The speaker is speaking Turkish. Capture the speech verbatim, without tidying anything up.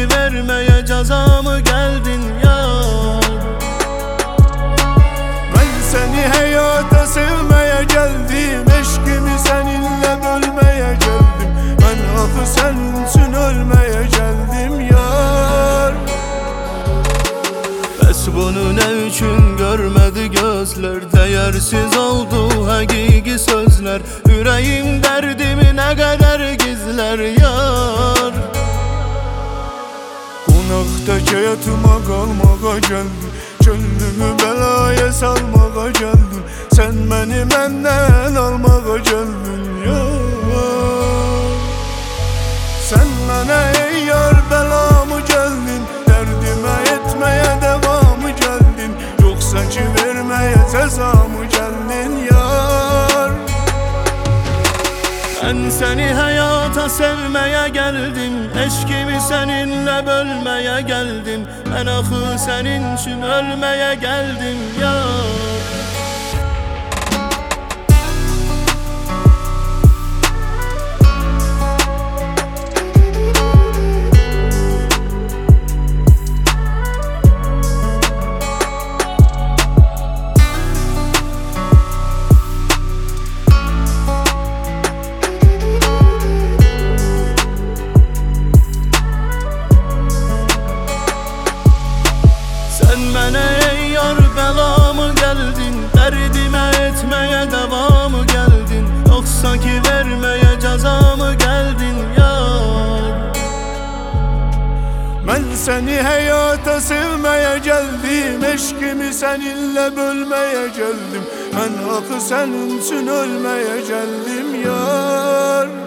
ki vermeye cezamı geldin yar. Ben seni hayata sevmeye geldim, eşkimi seninle bölmeye geldim. Ben akı senin için ölmeye geldim yar. Bəs bunu ne üçün görmedi gözler? Değersiz oldu hakiki sözler. Yüreğim derdimi ne kadar gizler yar. Konaktaki yatıma kalmağa geldim, gönlümü belaya salmağa geldim. Sen beni benden almağa geldin yar. Sen bana ey yar belamı geldin, derdime etmeye devamı geldin. Yoksa ki vermeye cezamı geldin yar. Ben seni hayata sevmeye geldim, eşkimi seninle bölmeye geldim. Ben ahı senin için ölmeye geldim yar. Sen bana ey yar belamı geldin, derdime etmeye devamı geldin. Yoksa ki vermeye cezamı geldin yar. Ben seni hayata sevmeye geldim, eşkimi seninle bölmeye geldim. Ben akı senin için ölmeye geldim yar.